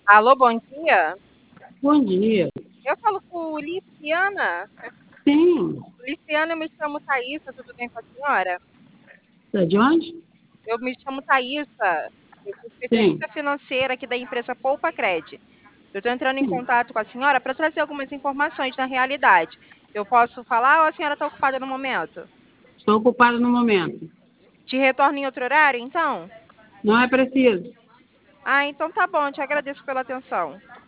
Alô, bom dia. Bom dia. Eu falo com Liciana. Sim. Liciana, eu me chamo Thaísa, tudo bem com a senhora? Tá de onde? Eu me chamo Thaísa, eu sou Sim. especialista financeira aqui da empresa Poupa Cred. Eu estou entrando em Sim. contato com a senhora para trazer algumas informações da realidade. Eu posso falar ou a senhora está ocupada no momento? Estou ocupada no momento. Te retorno em outro horário, então? Não é preciso. Ah, então tá bom, te agradeço pela atenção.